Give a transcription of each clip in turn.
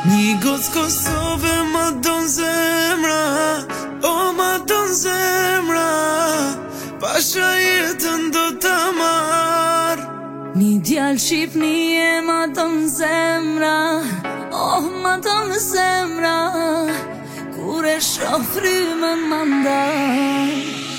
Një gocë Kosove ma don zemra, o ma don zemra, pasha jetën do ta marr. Një djalë Shqipnie ma don zemra, oh ma don zemra, kur e shoh frymën ma ndaj.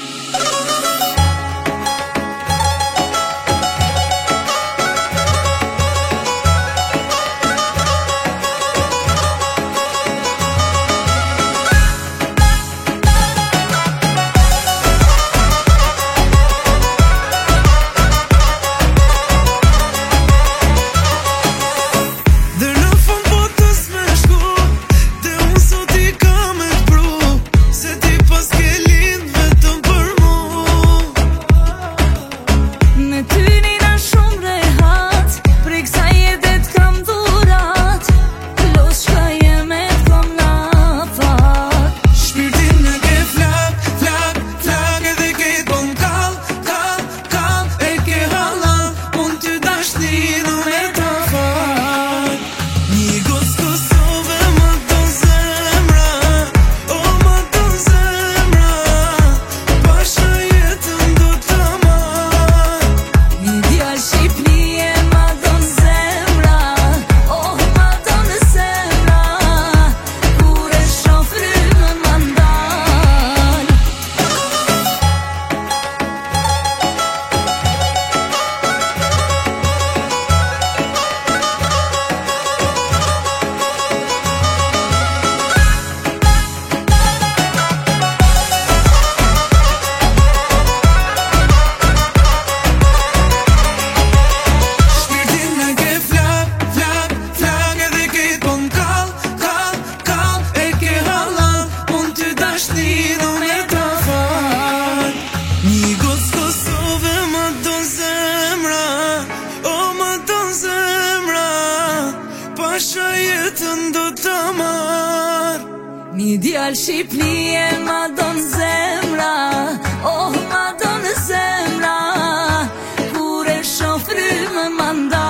Pasha jetën do ta marr. Një djalë Shqipnie ma don zemra, oh ma don zemra, kur e shoh frymën ma ndaj.